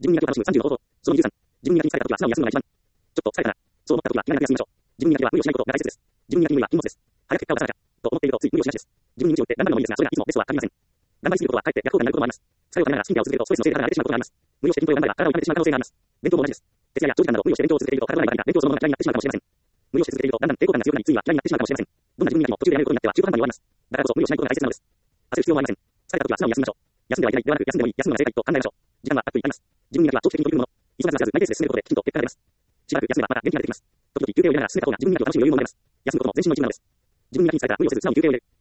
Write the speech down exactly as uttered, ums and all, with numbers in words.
自分磨きを楽しむさんじゅうの方法。そのにじゅうさん。自分磨きに疲れた時は素直に休むのが一番。ちょっと疲れたな。そう思った時は気がなく休みましょう。自分磨きは無理をしないことが大切です。自分磨き無理は禁物です。早く結果を出さなきゃ。と思っているとつい無理をしがちです。自分に無知を言って頑張るのもいいですが、それがいつもベストは限りません。頑張りすぎることはかえって逆効果になることもあります。作用をためながらスキンケアを続けるとストレスのせいで体が荒れてしまうことがあります。無理をして筋トレを頑張れば体を痛めてしまう可能性があります。勉強も同じです。徹夜や長時間など無理をして勉強を続けていると体が悪いが勉強そのものが嫌いになってしまうかもしれません。無理をして続けているとだんだん抵抗感が強くなりついには嫌いになってしまうかもしれません。どんな自分磨きも途中でやめることになっては中途半端に終わります。だからこそ無理をしないことが大切なのです。焦る必要はありません。疲れた時は素直に休みましょう。休んではいけないではなく休んでもいい、休むのが正解と考えましょう。時間はたっぷりあります。自分磨きは長期的に取り組むもの。急がず焦らずマイペースで進めることできちんと結果が出ます。しばらく休めばまた元気が出てきます。時々休憩を入れながら進めた方が自分磨きを楽しむ余裕も生まれます。休むことも全身の一部なのです。自分磨きに疲れたら無理をせず素直に休憩を入れる。